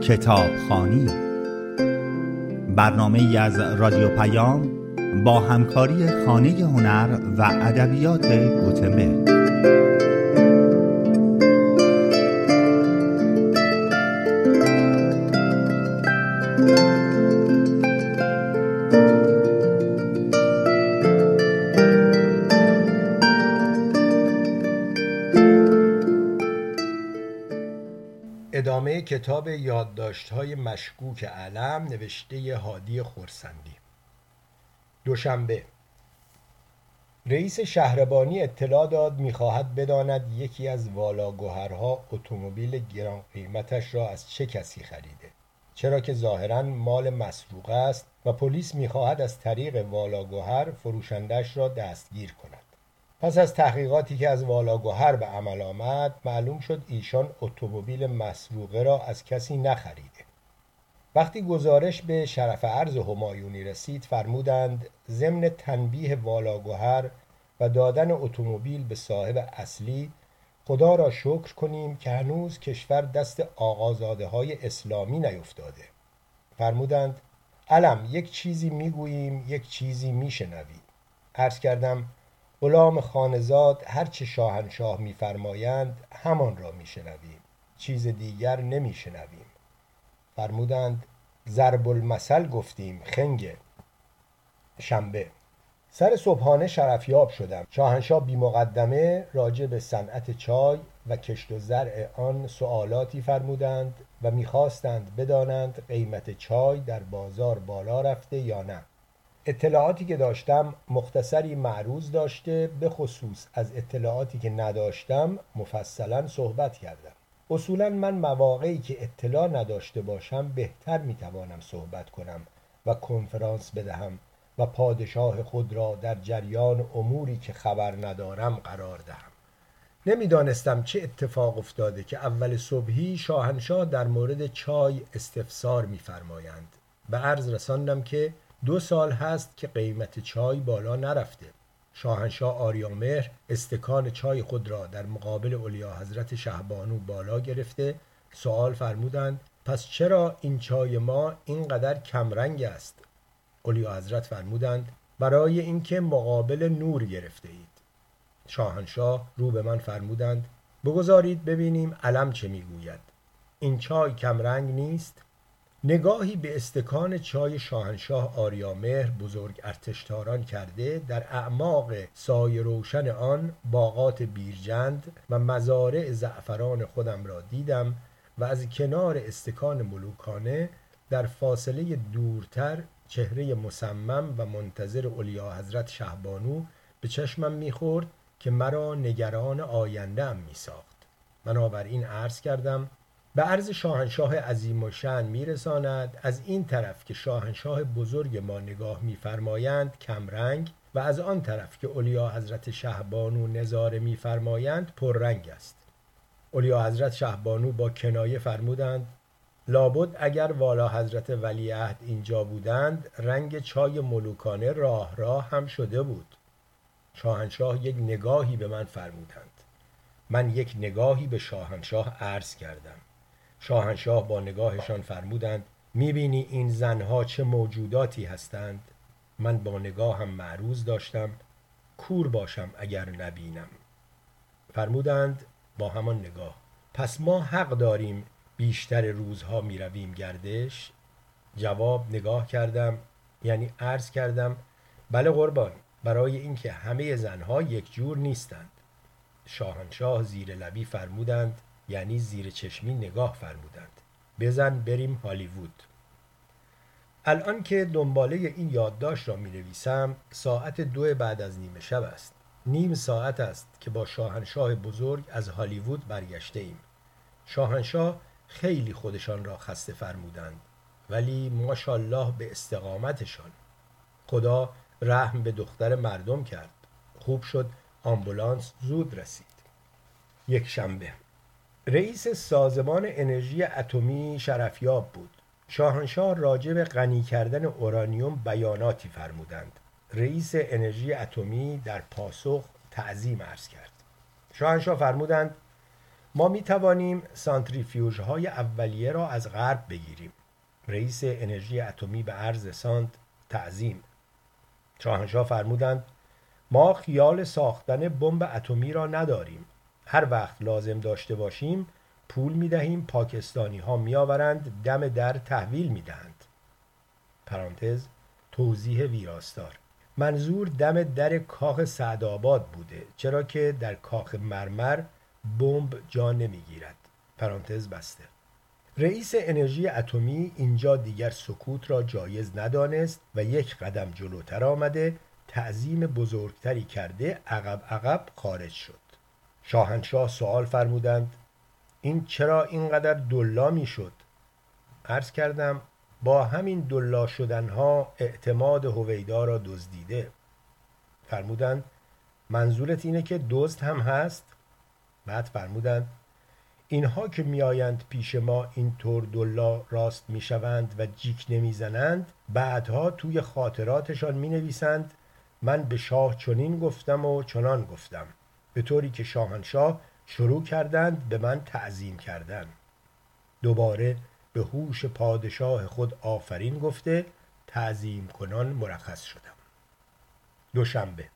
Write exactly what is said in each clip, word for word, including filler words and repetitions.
کتابخوانی، برنامه‌ای از رادیو پیام با همکاری خانه هنر و ادبیات گوتنبرگ. ادامه کتاب یادداشت‌های مشکوک علم نوشته هادی خرسندی. دوشنبه. رئیس شهربانی اطلاع داد می‌خواهد بداند یکی از والاگوهرها اتومبیل گران قیمتش را از چه کسی خریده، چرا که ظاهراً مال مسروقه است و پلیس می‌خواهد از طریق والاگوهر فروشندش را دستگیر کند. پس از تحقیقاتی که از والاگوهر به عمل آمد، معلوم شد ایشان اتومبیل مسروقه را از کسی نخریده. وقتی گزارش به شرف ارز همایونی رسید، فرمودند ضمن تنبیه والاگوهر و دادن اتومبیل به صاحب اصلی، خدا را شکر کنیم که هنوز کشور دست آقازاده‌های اسلامی نیفتاده. فرمودند علم، یک چیزی میگوییم، یک چیزی میشنوی. عرض کردم غلام خانزاد هر چه شاهنشاه میفرمایند همان را میشنویم، چیز دیگر نمیشنویم. فرمودند ضرب المثل گفتیم خنگه. شنبه. سر صبحانه شرفیاب شدم. شاهنشاه بی مقدمه راجع به صنعت چای و کشت و زرع آن سوالاتی فرمودند و میخواستند بدانند قیمت چای در بازار بالا رفته یا نه. اطلاعاتی که داشتم مختصری معروض داشته، به خصوص از اطلاعاتی که نداشتم مفصلا صحبت کردم. اصولا من مواقعی که اطلاع نداشته باشم بهتر میتوانم صحبت کنم و کنفرانس بدهم و پادشاه خود را در جریان اموری که خبر ندارم قرار دهم. نمیدانستم چه اتفاق افتاده که اول صبحی شاهنشاه در مورد چای استفسار میفرمایند. به عرض رساندم که دو سال هست که قیمت چای بالا نرفته. شاهنشاه آریامهر استکان چای خود را در مقابل اولیا حضرت شهبانو بالا گرفته سوال فرمودند پس چرا این چای ما اینقدر کمرنگ است؟ اولیا حضرت فرمودند برای اینکه مقابل نور گرفته اید. شاهنشاه رو به من فرمودند بگذارید ببینیم علم چه میگوید. این چای کمرنگ نیست؟ نگاهی به استکان چای شاهنشاه آریامهر بزرگ ارتشتاران کرده، در اعماق سایه روشن آن باغات بیرجند و مزارع زعفران خودم را دیدم و از کنار استکان ملوکانه در فاصله دورتر چهره مصمم و منتظر اولیا حضرت شهبانو به چشمم می‌خورد که مرا نگران آینده ام می‌ساخت. بنابراین عرض کردم به عرض شاهنشاه عظیم الشأن میرساند از این طرف که شاهنشاه بزرگ ما نگاه میفرمایند کمرنگ و از آن طرف که اولیا حضرت شهبانو نظاره میفرمایند پررنگ است. اولیا حضرت شهبانو با کنایه فرمودند لابد اگر والا حضرت ولیعهد اینجا بودند رنگ چای ملوکانه راه راه هم شده بود. شاهنشاه یک نگاهی به من فرمودند. من یک نگاهی به شاهنشاه عرض کردم. شاهنشاه با نگاهشان فرمودند میبینی این زنها چه موجوداتی هستند؟ من با نگاهم معروض داشتم کور باشم اگر نبینم. فرمودند با همان نگاه پس ما حق داریم بیشتر روزها میرویم گردش؟ جواب نگاه کردم، یعنی عرض کردم بله قربان، برای اینکه همه زنها یک جور نیستند. شاهنشاه زیر لبی فرمودند، یعنی زیر چشمی نگاه فرمودند بزن بریم هالیوود. الان که دنباله این یادداشت را می نویسم ساعت دو بعد از نیمه شب است. نیم ساعت است که با شاهنشاه بزرگ از هالیوود برگشته ایم. شاهنشاه خیلی خودشان را خسته فرمودند ولی ماشاءالله به استقامتشان. خدا رحم به دختر مردم کرد. خوب شد آمبولانس زود رسید. یک شنبه. رئیس سازمان انرژی اتمی شرفیاب بود. شاهنشاه راجع به غنی کردن اورانیوم بیاناتی فرمودند. رئیس انرژی اتمی در پاسخ تعظیم عرض کرد. شاهنشاه فرمودند ما می توانیم سانتریفیوژ های اولیه را از غرب بگیریم. رئیس انرژی اتمی به عرض سانت تعظیم. شاهنشاه فرمودند ما خیال ساختن بمب اتمی را نداریم. هر وقت لازم داشته باشیم پول می دهیم، پاکستانی ها می آورند، دم در تحویل می دهند. پرانتز توضیح ویراستار. منظور دم در کاخ سعدآباد بوده، چرا که در کاخ مرمر بمب جا نمی گیرد. پرانتز بسته. رئیس انرژی اتمی اینجا دیگر سکوت را جایز ندانست و یک قدم جلوتر آمده تعظیم بزرگتری کرده عقب عقب خارج شد. شاهنشاه سوال فرمودند این چرا اینقدر دلا می شد؟ عرض کردم با همین دلا شدنها اعتماد هویدا را دزدیده. فرمودند منظورت اینه که دزد هم هست؟ بعد فرمودند اینها که میآیند پیش ما اینطور دلا راست میشوند و جیک نمیزنند، بعدها توی خاطراتشان می نویسند من به شاه چنین گفتم و چنان گفتم، به طوری که شاهنشاه شروع کردند به من تعظیم کردن. دوباره به هوش پادشاه خود آفرین گفته تعظیم کنان مرخص شدم. دوشنبه.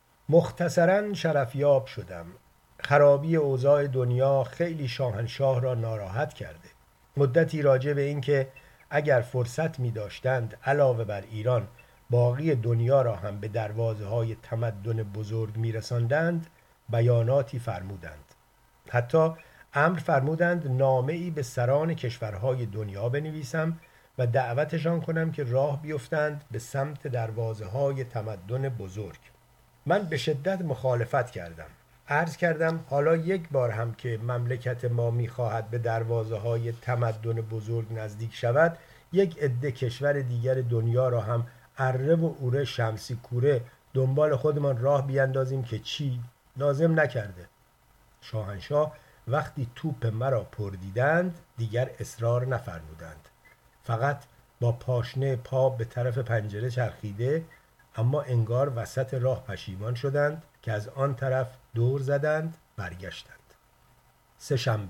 مختصراً شرفیاب شدم. خرابی اوضاع دنیا خیلی شاهنشاه را ناراحت کرده. مدتی راجع به این که اگر فرصت می داشتند علاوه بر ایران باقی دنیا را هم به دروازه های تمدن بزرگ می رساندند بیاناتی فرمودند. حتی امر فرمودند نامه‌ای به سران کشورهای دنیا بنویسم و دعوتشان کنم که راه بیفتند به سمت دروازه های تمدن بزرگ. من به شدت مخالفت کردم. عرض کردم حالا یک بار هم که مملکت ما می‌خواهد به دروازه های تمدن بزرگ نزدیک شود، یک عده کشور دیگر دنیا را هم اره و اوره شمسی کوره دنبال خودمان راه بیاندازیم که چی؟ لازم نکرده. شاهنشاه وقتی توپ مرا پر دیدند دیگر اصرار نفرمودند. فقط با پاشنه پا به طرف پنجره چرخیده، اما انگار وسط راه پشیمان شدند که از آن طرف دور زدند برگشتند. سه شنبه.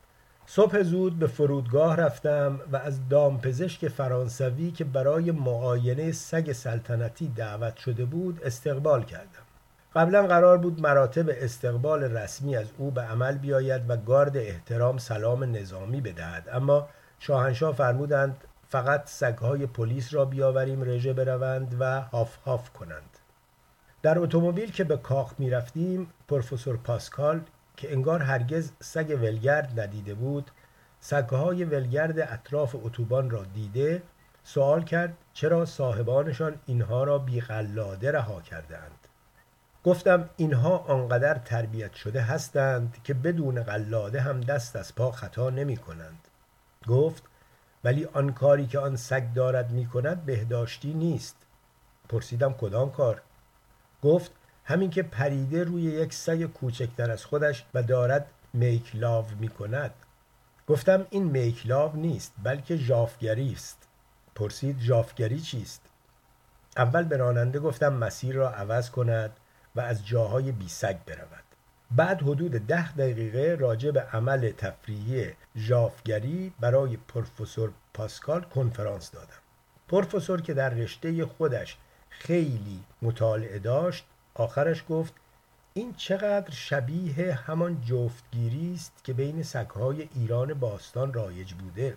صبح زود به فرودگاه رفتم و از دامپزشک فرانسوی که برای معاینه سگ سلطنتی دعوت شده بود استقبال کردم. قبلا قرار بود مراتب استقبال رسمی از او به عمل بیاید و گارد احترام سلام نظامی بدهد، اما شاهنشاه فرمودند فقط سگ‌های پلیس را بیاوریم رژه بروند و هاف هاف کنند. در اتومبیل که به کاخ می رفتیم پروفسور پاسکال که انگار هرگز سگ ولگرد ندیده بود، سگ‌های ولگرد اطراف اتوبان را دیده سوال کرد چرا صاحبانشان اینها را بی قلاده رها کردند. گفتم اینها آنقدر تربیت شده هستند که بدون قلاده هم دست از پا خطا نمی کنند. گفت ولی آن کاری که آن سگ دارد می کند بهداشتی نیست. پرسیدم کدام کار؟ گفت همین که پریده روی یک سگ کوچکتر از خودش و دارد میک لاو می کند. گفتم این میک لاو نیست بلکه ژافگری است. پرسید ژافگری چیست؟ اول به راننده گفتم مسیر را عوض کند و از جاهای بی سگ برود. بعد حدود ده دقیقه راجع به عمل تفریحی ژافگری برای پروفسور پاسکال کنفرانس دادم. پروفسور که در رشته خودش خیلی مطالعه داشت آخرش گفت این چقدر شبیه همان جفتگیری است که بین سگ‌های ایران باستان رایج بوده.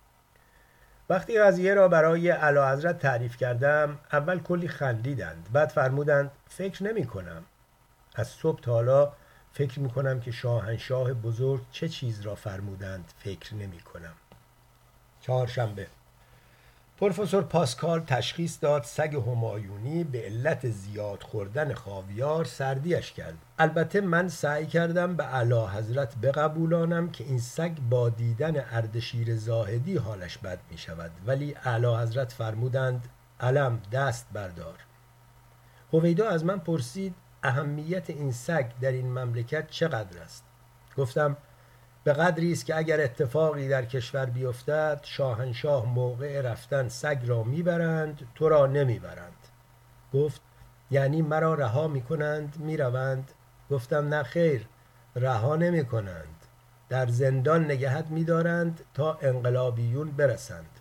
وقتی قضیه را برای اعلیحضرت تعریف کردم اول کلی خندیدند، بعد فرمودند فکر نمی کنم. از صبح تا حالا فکر می کنم که شاهنشاه بزرگ چه چیز را فرمودند فکر نمی کنم. چهارشنبه. پروفسور پاسکال تشخیص داد سگ همایونی به علت زیاد خوردن خاویار سردیش کرد. البته من سعی کردم به اعلیحضرت بقبولانم که این سگ با دیدن اردشیر زاهدی حالش بد می شود، ولی اعلیحضرت فرمودند علم دست بردار. هویدا از من پرسید اهمیت این سگ در این مملکت چقدر است؟ گفتم به قدری است که اگر اتفاقی در کشور بیفتد شاهنشاه موقع رفتن سگ را میبرند تو را نمیبرند. گفت یعنی مرا رها میکنند میروند؟ گفتم نه خیر، رها نمیکنند. در زندان نگهت می‌دارند تا انقلابیون برسند.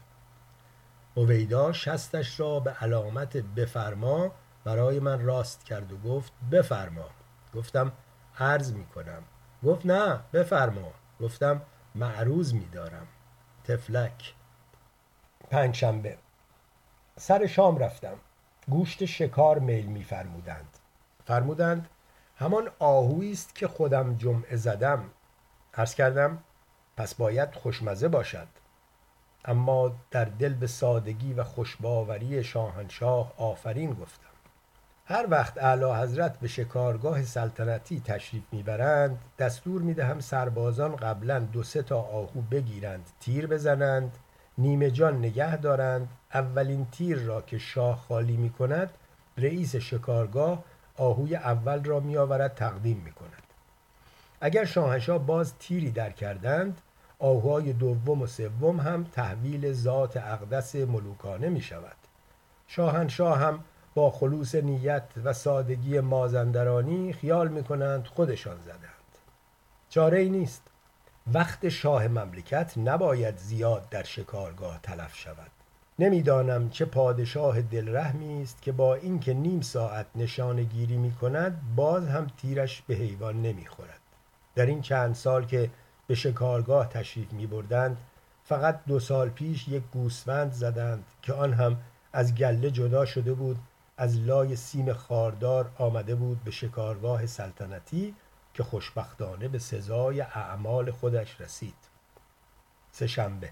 هویدا شستش را به علامت بفرما برای من راست کرد و گفت بفرما. گفتم عرض می‌کنم. گفت نه بفرما. گفتم معروض می‌دارم. تفلک. پنجشنبه سر شام رفتم. گوشت شکار میل می‌فرمودند. فرمودند همان آهویی است که خودم جمعه زدم. عرض کردم پس باید خوشمزه باشد. اما در دل به سادگی و خوشباوری شاهنشاه آفرین گفتم. هر وقت اعلی حضرت به شکارگاه سلطنتی تشریف میبرند دستور میدهم سربازان قبلا دو سه تا آهو بگیرند، تیر بزنند، نیمه جان نگه دارند. اولین تیر را که شاه خالی میکند رئیس شکارگاه آهوی اول را میآورد تقدیم میکند. اگر شاهنشاه باز تیری در کردند آهوهای دوم و سوم هم تحویل ذات اقدس ملوکانه می شود. شاهنشاه هم با خلوص نیت و سادگی مازندرانی خیال می کنند خودشان زدند. چاره ای نیست. وقت شاه مملکت نباید زیاد در شکارگاه تلف شود. نمیدانم چه پادشاه دلرحمی است که با اینکه نیم ساعت نشانه گیری می کند باز هم تیرش به حیوان نمی خورد. در این چند سال که به شکارگاه تشریف می بردند فقط دو سال پیش یک گوسفند زدند که آن هم از گله جدا شده بود، از لای سیم خاردار آمده بود به شکارگاه سلطنتی که خوشبختانه به سزای اعمال خودش رسید. سه شنبه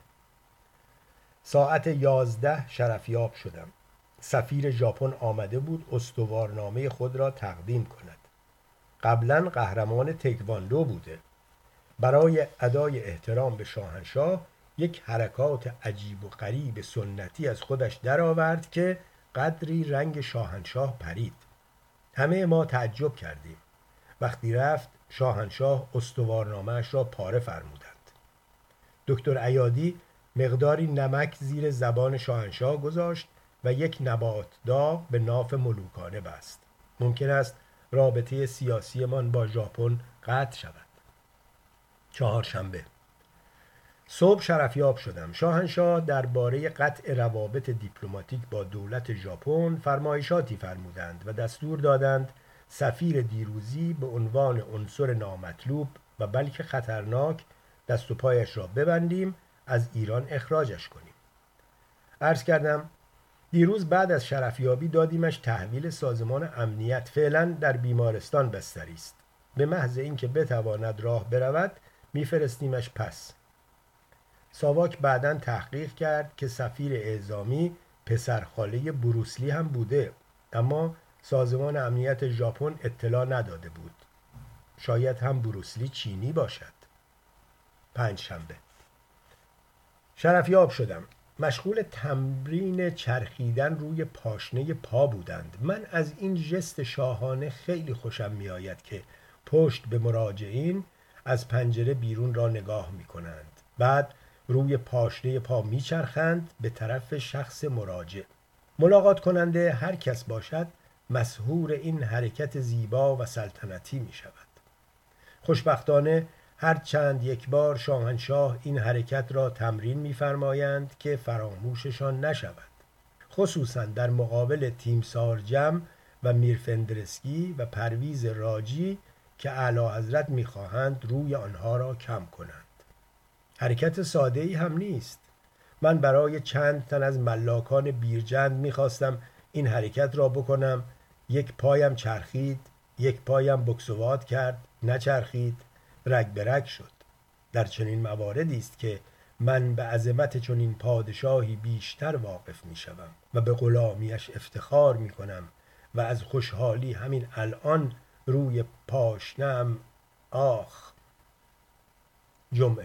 ساعت یازده شرفیاب شدم. سفیر ژاپن آمده بود استوارنامه خود را تقدیم کند. قبلا قهرمان تکواندو بوده. برای ادای احترام به شاهنشاه یک حرکات عجیب و غریب سنتی از خودش درآورد که قدری رنگ شاهنشاه پرید. همه ما تعجب کردیم. وقتی رفت شاهنشاه استوارنامه‌اش را پاره فرمودند. دکتر عیادی مقداری نمک زیر زبان شاهنشاه گذاشت و یک نبات داغ به ناف ملوکانه بست. ممکن است رابطه سیاسی من با ژاپن قطع شود. چهارشنبه صبح شرفیاب شدم. شاهنشاه درباره قطع روابط دیپلماتیک با دولت ژاپن فرمایشاتی فرمودند و دستور دادند سفیر دیروزی به عنوان عنصر نامطلوب و بلکه خطرناک دست و پایش را ببندیم، از ایران اخراجش کنیم. عرض کردم دیروز بعد از شرفیابی دادیمش تحویل سازمان امنیت، فعلا در بیمارستان بستری است. به محض اینکه بتواند راه برود میفرستیمش پس. ساواک بعداً تحقیق کرد که سفیر اعزامی پسرخاله بروسلی هم بوده، اما سازمان امنیت ژاپن اطلاع نداده بود. شاید هم بروسلی چینی باشد. پنج شنبه شرفیاب شدم. مشغول تمرین چرخیدن روی پاشنه پا بودند. من از این ژست شاهانه خیلی خوشم می آید که پشت به مراجعین از پنجره بیرون را نگاه می کنند. بعد روی پاشنه پا می چرخند به طرف شخص مراجع. ملاقات کننده هر کس باشد مسحور این حرکت زیبا و سلطنتی می شود. خوشبختانه هر چند یک بار شاهنشاه این حرکت را تمرین می‌فرمایند که فراموششان نشود، خصوصا در مقابل تیمسار جم و میرفندرسکی و پرویز راجی که اعلی حضرت می‌خواهند روی آنها را کم کنند. حرکت ساده‌ای هم نیست. من برای چند تن از ملاکان بیرجند می‌خواستم این حرکت را بکنم، یک پایم چرخید، یک پایم بکسوات کرد، نچرخید، رگ به رگ شد. در چنین مواردی است که من به عظمت چنین پادشاهی بیشتر واقف می شوم و به غلامیش افتخار می کنم و از خوشحالی همین الان روی پاشنم. آخ. جمعه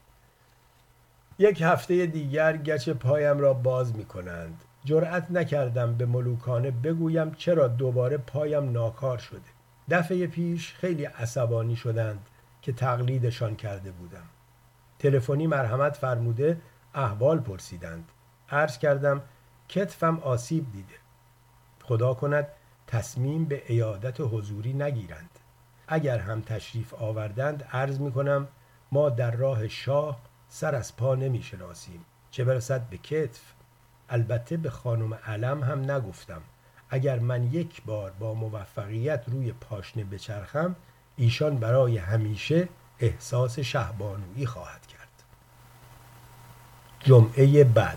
یک هفته دیگر گچ پایم را باز می کنند. جرأت نکردم به ملوکانه بگویم چرا دوباره پایم ناکار شده. دفعه پیش خیلی عصبانی شدند که تقلیدشان کرده بودم. تلفنی مرحمت فرموده احوال پرسیدند. عرض کردم کتفم آسیب دیده. خدا کند تصمیم به عیادت حضوری نگیرند. اگر هم تشریف آوردند عرض می کنم ما در راه شاه سر از پا نمی شناسیم، چه برسد به کتف. البته به خانم علم هم نگفتم اگر من یک بار با موفقیت روی پاشنه بچرخم، ایشان برای همیشه احساس شهبانویی خواهد کرد. جمعه بعد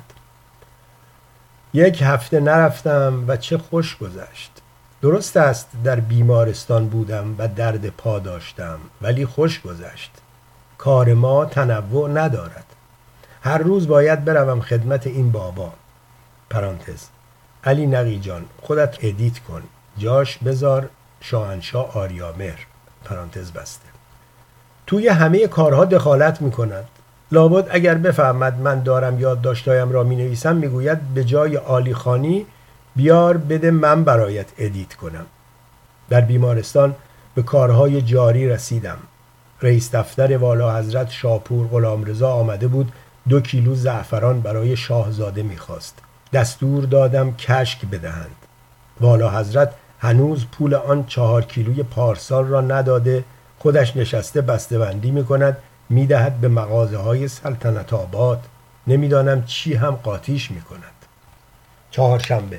یک هفته نرفتم و چه خوش گذشت. درست است در بیمارستان بودم و درد پا داشتم، ولی خوش گذشت. کار ما تنوع ندارد. هر روز باید بروم خدمت این بابا. پرانتز علی نقی جان خودت ادیت کن، جاش بذار شاهنشاه آریامهر. پرانتز بسته. توی همه کارها دخالت میکند. لابد اگر بفهمد من دارم یادداشتایم را می نویسم میگوید به جای عالی خانی بیار بده من برایت ادیت کنم. در بیمارستان به کارهای جاری رسیدم. رئیس دفتر والا حضرت شاپور غلامرضا آمده بود، دو کیلو زعفران برای شاهزاده میخواست. دستور دادم کشک بدهند. والا حضرت هنوز پول آن چهار کیلوی پارسال را نداده، خودش نشسته بسته‌بندی میکند، میدهد به مغازه های سلطنت آباد. نمیدانم چی هم قاطیش میکند. چهارشنبه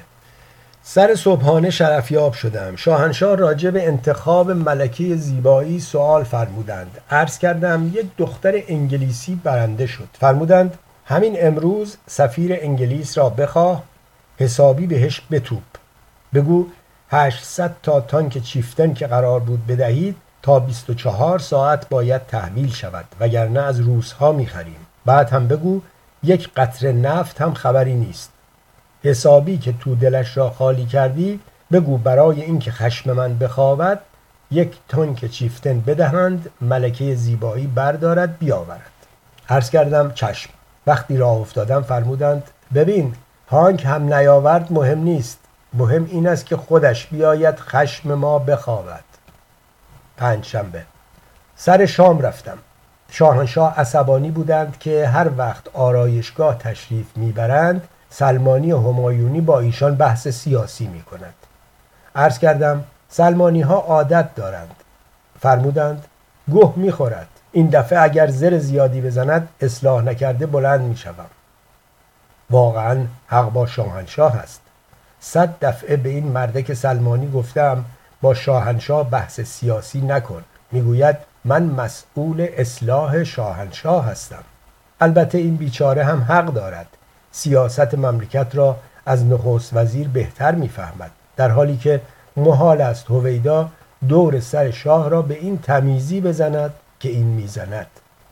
سر صبحانه شرفیاب شدم. شاهنشاه راجع به انتخاب ملکه زیبایی سوال فرمودند. عرض کردم یک دختر انگلیسی برنده شد. فرمودند همین امروز سفیر انگلیس را بخواه، حسابی بهش بتوب. بگو هشتصد تا تانک چیفتن که قرار بود بدهید تا بیست و چهار ساعت باید تحویل شود، وگرنه از روس‌ها می‌خریم. بعد هم بگو یک قطره نفت هم خبری نیست. حسابی که تو دلش را خالی کردی بگو برای اینکه خشم من بخوابد یک تانک چیفتن بدهند، ملکه زیبایی بردارد بیاورد. عرض کردم چشم. وقتی راه افتادم فرمودند ببین تانک هم نیاورد مهم نیست، مهم این است که خودش بیاید خشم ما بخوابد. پنجشنبه سر شام رفتم. شاهنشاه عصبانی بودند که هر وقت آرایشگاه تشریف میبرند سلمانی همایونی با ایشان بحث سیاسی میکند. عرض کردم سلمانی ها عادت دارند. فرمودند گوه میخورد، این دفعه اگر زر زیادی بزند اصلاح نکرده بلند میشوم. واقعا حق با شاهنشاه است. صد دفعه به این مردک سلمانی گفتم با شاهنشاه بحث سیاسی نکن. میگوید من مسئول اصلاح شاهنشاه هستم. البته این بیچاره هم حق دارد. سیاست مملکت را از نخست وزیر بهتر میفهمد، در حالی که محال است هویدا دور سر شاه را به این تمیزی بزند که این میزند.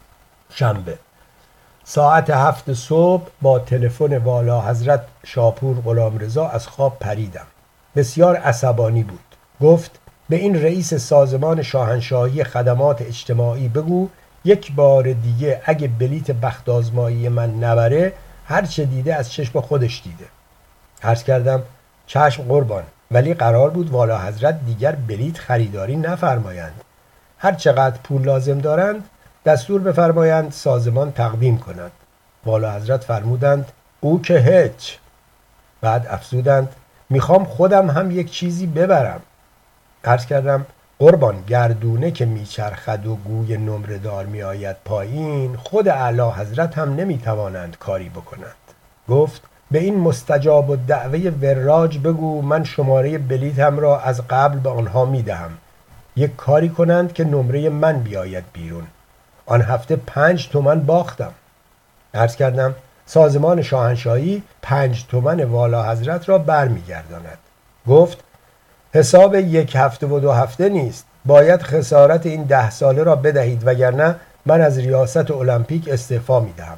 شنبه ساعت هفت صبح با تلفن والا حضرت شاپور غلامرضا از خواب پریدم. بسیار عصبانی بود. گفت به این رئیس سازمان شاهنشاهی خدمات اجتماعی بگو یک بار دیگه اگه بلیت بخت آزمایی من نبره هر چه دیده از چشم خودش دیده. عرض کردم چشم قربان، ولی قرار بود والا حضرت دیگر بلیت خریداری نفرمایند. هر چقدر پول لازم دارند دستور بفرمایند سازمان تقدیم کند. والا حضرت فرمودند او که هیچ. بعد افزودند میخوام خودم هم یک چیزی ببرم. عرض کردم قربان گردونه که میچرخد و گوی نمره دار میآید پایین، خود اعلی حضرت هم نمیتوانند کاری بکنند. گفت به این مستجاب و دعوه وراج بگو من شماره بلیتم را از قبل به آنها میدهم، یک کاری کنند که نمره من بیاید بیرون. آن هفته پنج تومن باختم. عرض کردم سازمان شاهنشاهی پنج تومن والا حضرت را برمیگرداند. گفت حساب یک هفته و دو هفته نیست، باید خسارت این ده ساله را بدهید وگرنه من از ریاست المپیک استعفا میدهم.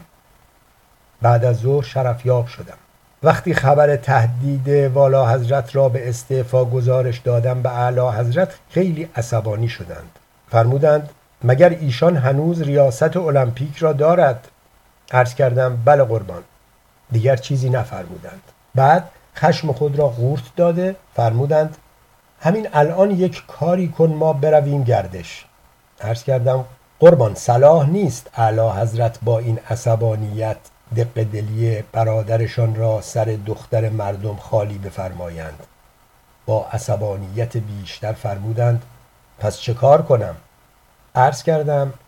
بعد از ظهر شرفیاب شدم. وقتی خبر تهدید والا حضرت را به استعفا گزارش دادم به اعلی حضرت خیلی عصبانی شدند. فرمودند مگر ایشان هنوز ریاست المپیک را دارد؟ عرض کردم بله قربان. دیگر چیزی نفرمودند. بعد خشم خود را قورت داده فرمودند همین الان یک کاری کن ما برویم گردش. عرض کردم قربان صلاح نیست اعلی حضرت با این عصبانیت دق دلی برادرشان را سر دختر مردم خالی بفرمایند. با عصبانیت بیشتر فرمودند پس چه کار کنم؟ عرض کردم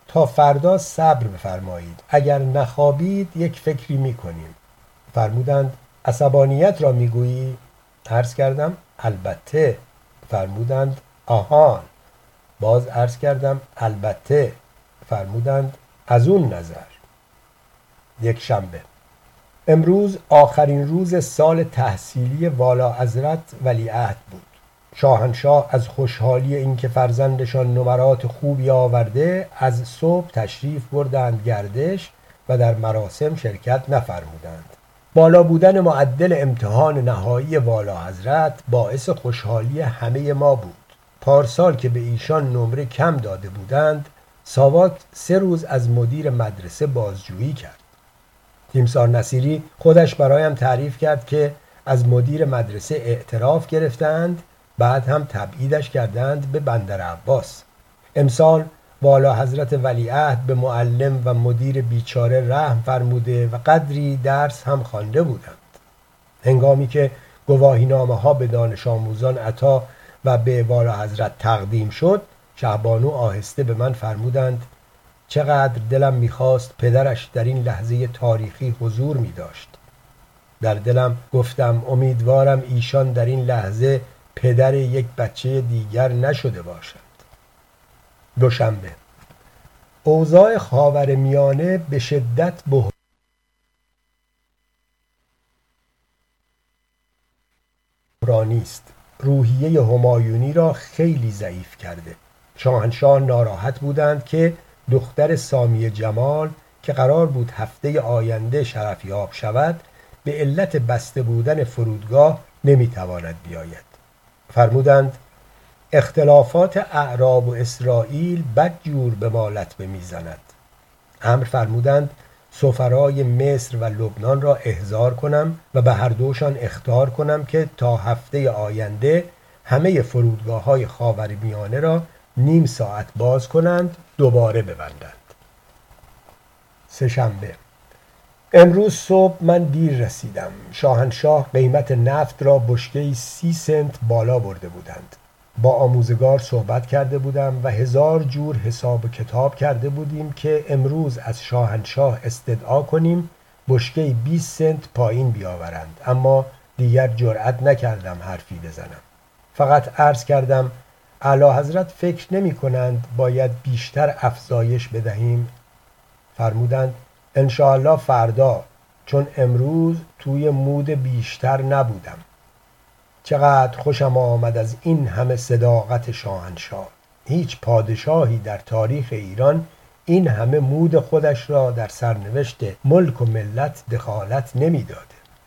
تا فردا صبر بفرمایید، اگر نخوابید یک فکری میکنیم. فرمودند عصبانیت را میگویی؟ عرض کردم البته. فرمودند آهان. باز عرض کردم البته. فرمودند از اون نظر. یک شنبه. امروز آخرین روز سال تحصیلی والا حضرت ولیعهد بود. شاهنشاه از خوشحالی اینکه فرزندشان نمرات خوبی آورده از صبح تشریف بردند گردش و در مراسم شرکت نفرمودند. بالا بودن معدل امتحان نهایی والا حضرت باعث خوشحالی همه ما بود. پارسال که به ایشان نمره کم داده بودند، ساواک سه روز از مدیر مدرسه بازجویی کرد. تیمسار نصیری خودش برایم تعریف کرد که از مدیر مدرسه اعتراف گرفتند، بعد هم تبعیدش کردند به بندر عباس. امسال والا حضرت ولیعهد به معلم و مدیر بیچاره رحم فرموده و قدری درس هم خوانده بودند. هنگامی که گواهینامه ها به دانش آموزان عطا و به والا حضرت تقدیم شد، شهبانو آهسته به من فرمودند چقدر دلم میخواست پدرش در این لحظه تاریخی حضور میداشت. در دلم گفتم امیدوارم ایشان در این لحظه پدر یک بچه دیگر نشده باشند. دوشنبه. اوضاع خاورمیانه به شدت بحرانی است. روحیه همایونی را خیلی ضعیف کرده. شاهنشاه ناراحت بودند که دختر سامی جمال که قرار بود هفته آینده شرفیاب شود به علت بسته بودن فرودگاه نمیتواند بیاید. فرمودند اختلافات اعراب و اسرائیل بدجور به ما لطمه میزند. امر فرمودند سفرای مصر و لبنان را احضار کنم و به هر دوشان اخطار کنم که تا هفته آینده همه فرودگاه های خاورمیانه را نیم ساعت باز کنند، دوباره ببندند. سه‌شنبه. امروز صبح من دیر رسیدم. شاهنشاه قیمت نفت را بشکه‌ای سی سنت بالا برده بودند. با آموزگار صحبت کرده بودم و هزار جور حساب و کتاب کرده بودیم که امروز از شاهنشاه استدعا کنیم بشکه‌ای بیست سنت پایین بیاورند، اما دیگر جرأت نکردم حرفی بزنم. فقط عرض کردم اعلی حضرت فکر نمی کنند باید بیشتر افزایش بدهیم؟ فرمودند انشاءالله فردا، چون امروز توی مود بیشتر نبودم. چقدر خوشم آمد از این همه صداقت شاهنشاه. هیچ پادشاهی در تاریخ ایران این همه مود خودش را در سرنوشت ملک و ملت دخالت نمی داده.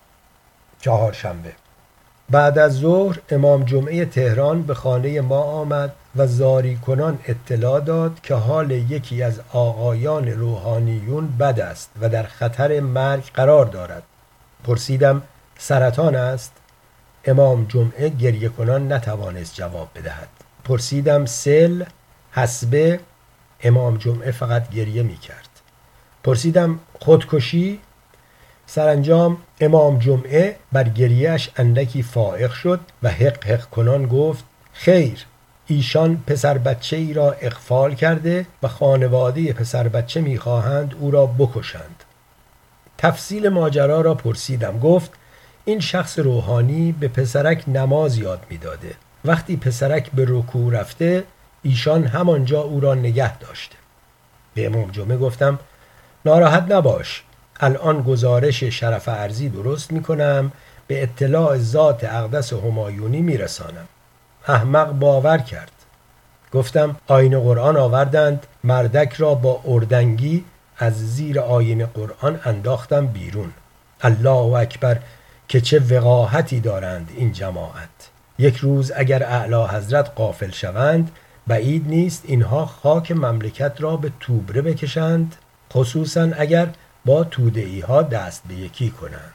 چهارشنبه. بعد از ظهر امام جمعه تهران به خانه ما آمد و زاری کنان اطلاع داد که حال یکی از آقایان روحانیون بد است و در خطر مرگ قرار دارد. پرسیدم سرطان است؟ امام جمعه گریه کنان نتوانست جواب بدهد. پرسیدم سل، حسبه؟ امام جمعه فقط گریه می کرد. پرسیدم خودکشی؟ سرانجام امام جمعه بر گریهش اندکی فائق شد و حق حق کنان گفت خیر، ایشان پسر بچه ای را اغفال کرده و خانواده پسر بچه می خواهند او را بکشند. تفصیل ماجرا را پرسیدم. گفت این شخص روحانی به پسرک نماز یاد می داده. وقتی پسرک به رکوع رفته ایشان همانجا او را نگه داشته. به امام جمعه گفتم ناراحت نباش، الان گزارش شرف ارضی درست می کنم، به اطلاع ذات اقدس همایونی می رسانم. احمق باور کرد. گفتم آیین قرآن آوردند، مردک را با اردنگی از زیر آیین قرآن انداختم بیرون. الله اکبر که چه وقاحتی دارند این جماعت. یک روز اگر اعلی حضرت غافل شوند بعید نیست اینها خاک مملکت را به توبره بکشند، خصوصا اگر با توده‌ای ها دست به یکی کنند.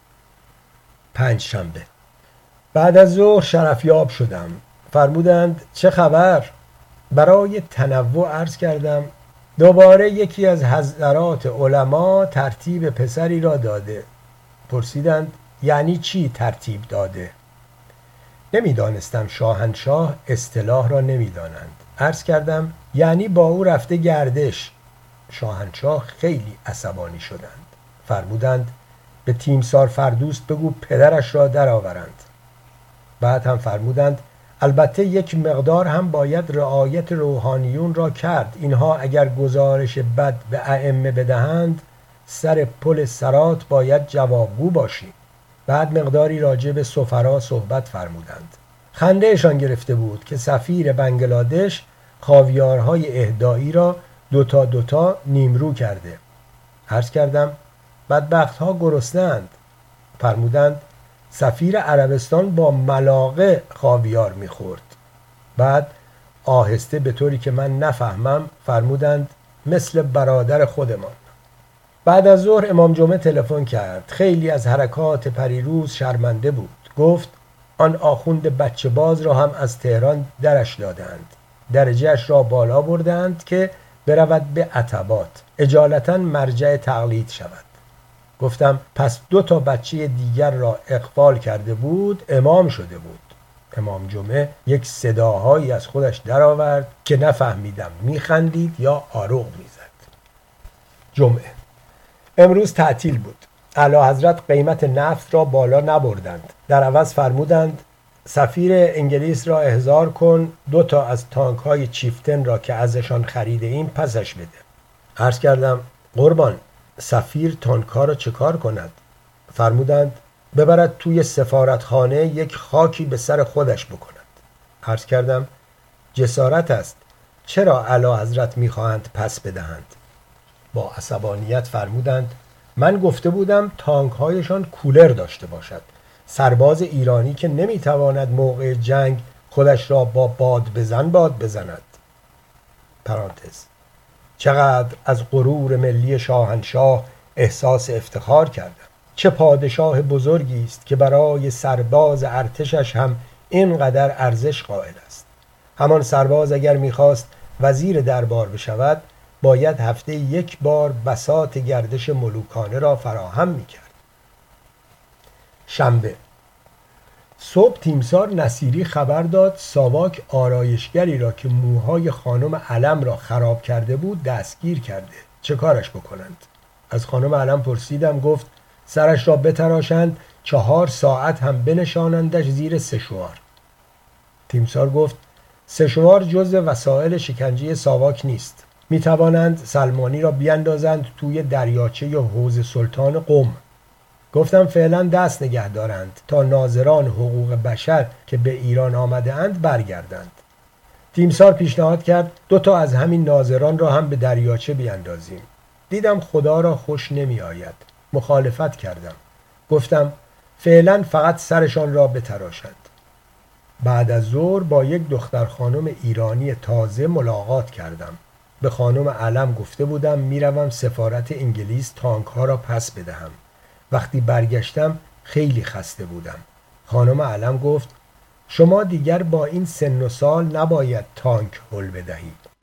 پنج شنبه. بعد از ظهر شرفیاب شدم. فرمودند چه خبر؟ برای تنوع عرض کردم دوباره یکی از حضرات علما ترتیب پسری را داده. پرسیدند یعنی چی ترتیب داده؟ نمیدانستم شاهنشاه اصطلاح را نمیدانند. عرض کردم یعنی با او رفته گردش، شاهنشاه خیلی عصبانی شدند. فرمودند به تیمسار فردوست بگو پدرش را درآورند. بعد هم فرمودند البته یک مقدار هم باید رعایت روحانیون را کرد. اینها اگر گزارش بد به ائمه بدهند سر پل صراط باید جوابگو باشیم. بعد مقداری راجع به سفرا صحبت فرمودند. خندهشان گرفته بود که سفیر بنگلادش خاویارهای اهدایی را دوتا دوتا نیمرو کرده. عرض کردم بدبختها گرسنه‌اند. فرمودند سفیر عربستان با ملاقه خاویار میخورد. بعد آهسته به طوری که من نفهمم فرمودند مثل برادر خودمان. بعد از ظهر امام جمعه تلفن کرد. خیلی از حرکات پریروز شرمنده بود. گفت آن آخوند بچه باز را هم از تهران درش دادند. درجهش را بالا بردند که برود به عتبات، اجالتا مرجع تقلید شود. گفتم پس دو تا بچه دیگر را اقبال کرده بود، امام شده بود. امام جمعه یک صداهایی از خودش درآورد که نفهمیدم میخندید یا آروغ میزد. جمعه امروز تعطیل بود. اعلیحضرت قیمت نفت را بالا نبردند. در عوض فرمودند سفیر انگلیس را احضار کن، دو تا از تانک های چیفتن را که ازشان خریده ایم پسش بده. عرض کردم قربان سفیر تانک ها را چه کار کند؟ فرمودند ببرد توی سفارتخانه یک خاکی به سر خودش بکند. عرض کردم جسارت است، چرا اعلیحضرت میخواهند پس بدهند؟ با عصبانیت فرمودند من گفته بودم تانک هایشان کولر داشته باشد. سرباز ایرانی که نمیتواند موقع جنگ خودش را با باد بزن باد بزند. پرانتز چقدر از غرور ملی شاهنشاه احساس افتخار کردم. چه پادشاه بزرگی است که برای سرباز ارتشش هم اینقدر ارزش قائل است. همان سرباز اگر میخواست وزیر دربار بشود باید هفته یک بار بساط گردش ملوکانه را فراهم میکرد. شنبه صبح تیمسار نصیری خبر داد ساواک آرایشگری را که موهای خانم علم را خراب کرده بود دستگیر کرده. چه کارش بکنند؟ از خانم علم پرسیدم. گفت سرش را بتراشند، چهار ساعت هم بنشانندش زیر سشوار. تیمسار گفت سشوار جزء وسایل شکنجه ساواک نیست. می توانند سلمانی را بیندازند توی دریاچه یا حوض سلطان قم. گفتم فعلا دست نگه دارند تا ناظران حقوق بشر که به ایران آمده اند برگردند. تیمسار پیشنهاد کرد دو تا از همین ناظران را هم به دریاچه بیندازیم. دیدم خدا را خوش نمی آید. مخالفت کردم. گفتم فعلا فقط سرشان را بتراشند. بعد از ظهر با یک دختر خانم ایرانی تازه ملاقات کردم. به خانم علم گفته بودم میروم سفارت انگلیس تانک ها را پس بدهم. وقتی برگشتم خیلی خسته بودم. خانم علم گفت شما دیگر با این سن و سال نباید تانک هل بدهید.